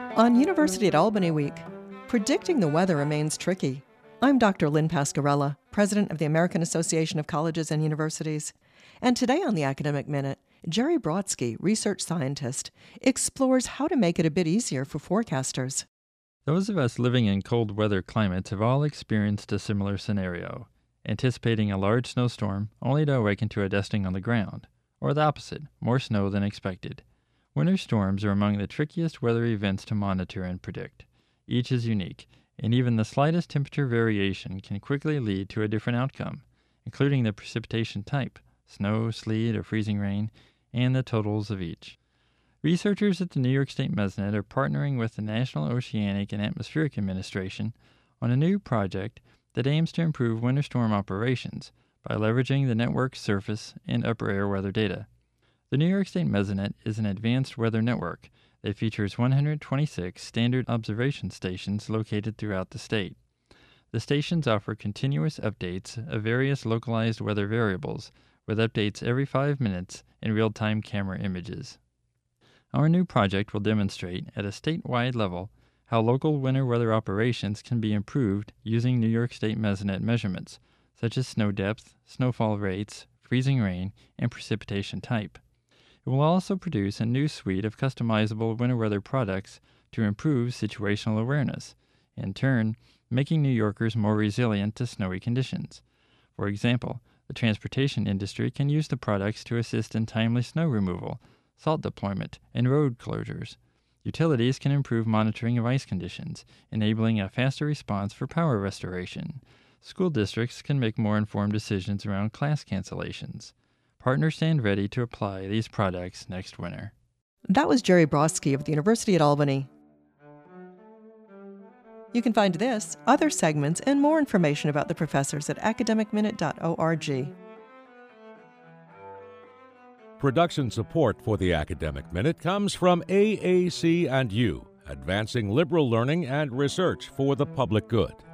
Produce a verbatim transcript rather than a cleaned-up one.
On University at Albany Week, predicting the weather remains tricky. I'm Doctor Lynn Pascarella, President of the American Association of Colleges and Universities. And today on the Academic Minute, Jerry Brodsky, research scientist, explores how to make it a bit easier for forecasters. Those of us living in cold weather climates have all experienced a similar scenario, anticipating a large snowstorm only to awaken to a dusting on the ground, or the opposite, more snow than expected. Winter storms are among the trickiest weather events to monitor and predict. Each is unique, and even the slightest temperature variation can quickly lead to a different outcome, including the precipitation type, snow, sleet, or freezing rain, and the totals of each. Researchers at the New York State Mesonet are partnering with the National Oceanic and Atmospheric Administration on a new project that aims to improve winter storm operations by leveraging the network's surface and upper air weather data. The New York State Mesonet is an advanced weather network that features one hundred twenty-six standard observation stations located throughout the state. The stations offer continuous updates of various localized weather variables, with updates every five minutes in real-time camera images. Our new project will demonstrate at a statewide level how local winter weather operations can be improved using New York State Mesonet measurements, such as snow depth, snowfall rates, freezing rain, and precipitation type. It will also produce a new suite of customizable winter weather products to improve situational awareness, in turn, making New Yorkers more resilient to snowy conditions. For example, the transportation industry can use the products to assist in timely snow removal, salt deployment, and road closures. Utilities can improve monitoring of ice conditions, enabling a faster response for power restoration. School districts can make more informed decisions around class cancellations. Partners stand ready to apply these products next winter. That was Jerry Brodsky of the University at Albany. You can find this, other segments, and more information about the professors at academic minute dot org. Production support for the Academic Minute comes from A A C and U, advancing liberal learning and research for the public good.